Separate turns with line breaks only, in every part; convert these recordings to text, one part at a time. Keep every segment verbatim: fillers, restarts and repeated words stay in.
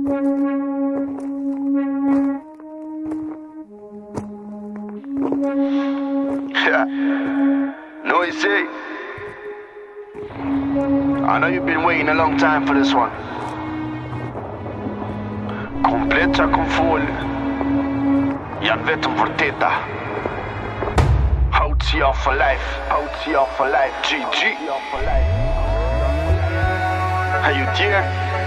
Yeah. No, you see, I know you've been waiting a long time for this one. Komplet qa kom fol janë vetëm vërteta. O T R for life, O T R for life, G G. How you dear?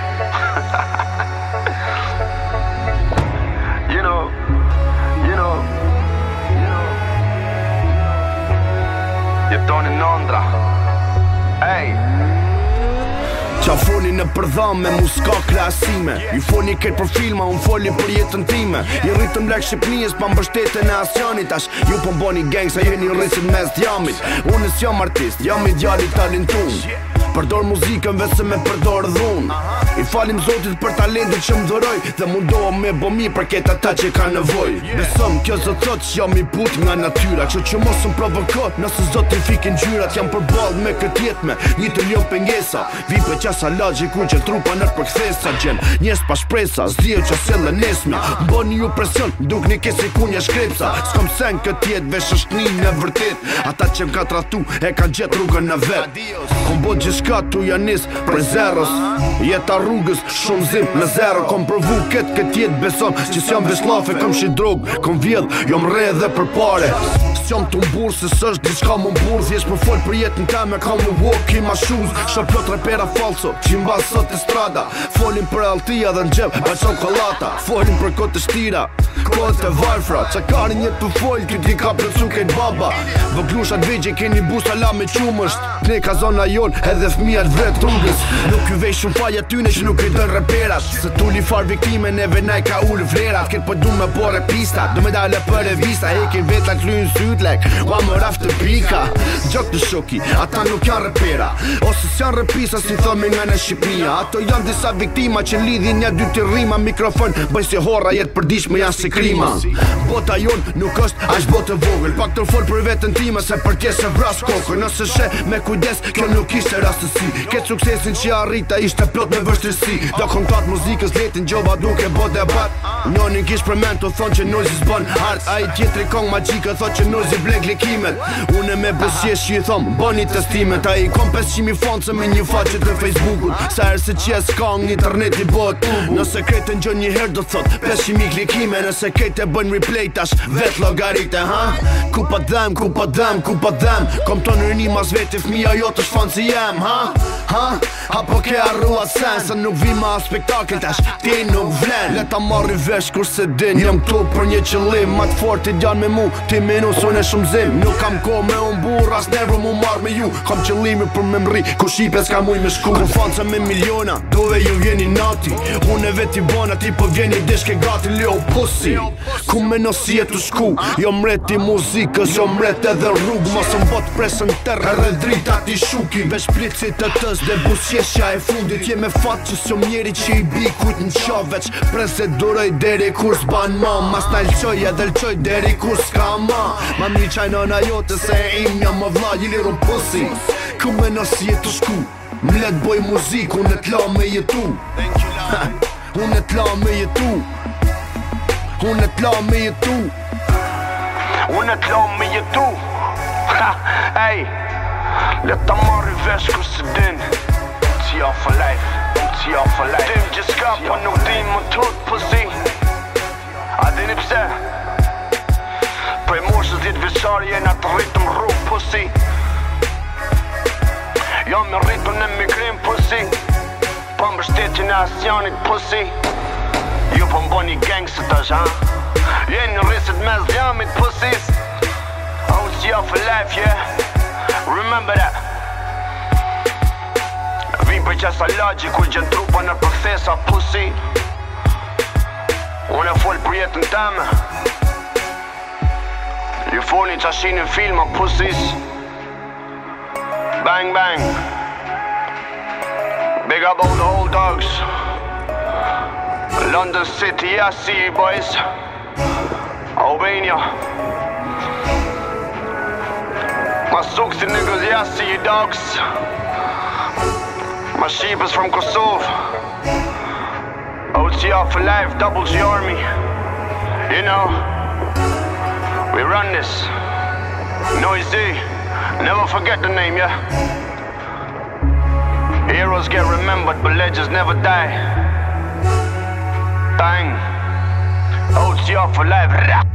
You know, you know, you know. Jeton in Londra. Hey.
Qa foni në përdham me mu s'ka klasime. Ju foni kejt për filma, unë foli për jetën time. I rritëm lek Shqipnijës pa mbështetën e asjanit. Tash ju po mboni gang sa jeni rrisit mes t'jamit. Unë s'jam artist, jam i djali talentun. Përdor muzikën vetëm me përdor dhun. I falim Zotit për talentin që më dhuroj, dhe mundohem me bo mirë për ketë ata që ka nevoj. Besëm kjo zë thot që jam i but nga natyra, që që mos më provoko nëse Zoti fikin gjyrat. Jam përballë me këtë jetë me një të lion pengesa. Vipe qasa lagji ku që trupa nër për kthesa. Gjen njerëz pa shpresa, zdio që selle nesmja. Mboni ju presion, duk një kesi ku një shkrepsa. S'kom sen këtë jetë vesh është një në vërtet. Ata që m'ka tratu e ka gjet rrugën në vet. Kom bot gjithçka tu janis për zeros. Jeta rrugës shumë zim në zero. Kom provu këtë këtë jetë beson që s'jam vesh lafe, kom shi drog, kom vjedh, jom re dhe për pare. S'jam të mburë se s'është diçka më mburë. Thjesht për fol për jetën time, come to walk in my shoes. Shë plot repera falso, që mba sot e strada. Folin për altia dhe n'gjep, pa qokolata. Folin për kote shtira, kote varfra. Qa kari njët për fol, këtë i ka plëcu kejt baba. Vëglushat vegje keni bu sala me qumësht. Ne ka zona jon, edhe fmijat vret rrugës. Nuk ju vej shumë falja tyne që nuk i dën reperat. Se tulli far viktime, neve naj ka ullë vlerat. Këtë po du me bore pista, du me dale për revista. Hekin vetat lynë syt lek, wa më raftë të pika. Gjok të shoki, ata nuk janë repera. Ose s'janë repisa si thomi nga në Shqipnia. Ato janë disa viktima që lidhin një dy të rima. Mikrofon, bëj si horra jetë përdishme janë si krima. Bota jon nuk është aq botë vogël. Pak të fol për vetën time se për tje se vras kokën. Nëse she me kujdes, kjo nuk ishte rastësi. Ketë suksesin që arrita ishte plot me vështirësi. Do kontat muzikës letin gjoba duke bo debat. Njonin kish për men të thonë që Nozi s'bën art. A i tjetri kong magjika thot që Nozi blek likimet. Une me bësjesh që i thom, bëni testimet. A i kom pesë qind foncë me një faqe të Facebookut. Sa herë se qes kong internet i bot. Nëse krejtë në gjën një herë do thot pesë qind mijë klikime. Nëse krejtë e bën replay tash vet logarite, ha? Ku pa dhem, ku pa dhem, ku pa dhem. Kom të në një mas veti fmija jo të shfanë si jem, ha? Ha? Apo ke arrua sen, se nuk vi ma spektakl tash, ti nuk vlen. Leta marri vesh kur se din, jam këtu për një qëllim. Ma të fort i djan me mu, ti minus unë e shumë zim. Nuk kam ko me unë bur, as never mu marr me ju. Kam qëllimi për me mri, ku shqipe s'ka muj me shku. Kur fanca me miliona, dove ju vjeni nati. Unë e veti bona, ti po vjeni dishke gati. Leo pussy, ku me nosi e të shku. Jo mreti muzikës, jo mret edhe rrug. Mos më bot presën terë, edhe drita ti shuki. Vesh plicit të tës dhe busjesha e fundit. Je me fat që s'jom njeri që i bi kujt në qa. Veç prese duroj deri kur s'ban ma. Mas na lqoj edhe lqoj deri kur s'ka ma. Ma mi qaj nëna jote se im jam më vla. Jili ru pussy, ku me nosi e të shku. Mlet boj muzik, unë e t'la me jetu. Unë e t'la me jetu. Unë e t'la me jetu.
Unë e t'la me jetu. Ej, leta marri vesh kur se din. O T R for life, O T R for life. Dim gjithka po nuk din më tut pussy. A dini pse? Prej moshës dhjetë vjeçare jena të rritëm rrug pussy. Jo me rritëm në migrim pussy. Pa mbështetjen e asjanit pussy. Ju po mboni gangster tash, ha? Jeni rrisit mes djamit pussys. O T R for life, yeah. Remember that. Vim për qesa lagji kur gjen trupa në përkthesa pussy. Unë e fol për jetën teme. Ju folin qa shinin filma pussys. Bang bang. Big up all the old dogs. London City, I see you boys. Albania. My Suxy niggas, yeah, I see you dogs. My sheep is from Kosovo. O T T R for life, double G army. You know, we run this. Noisy, never forget the name, yeah? Heroes get remembered, but legends never die. Bang. O T R for life.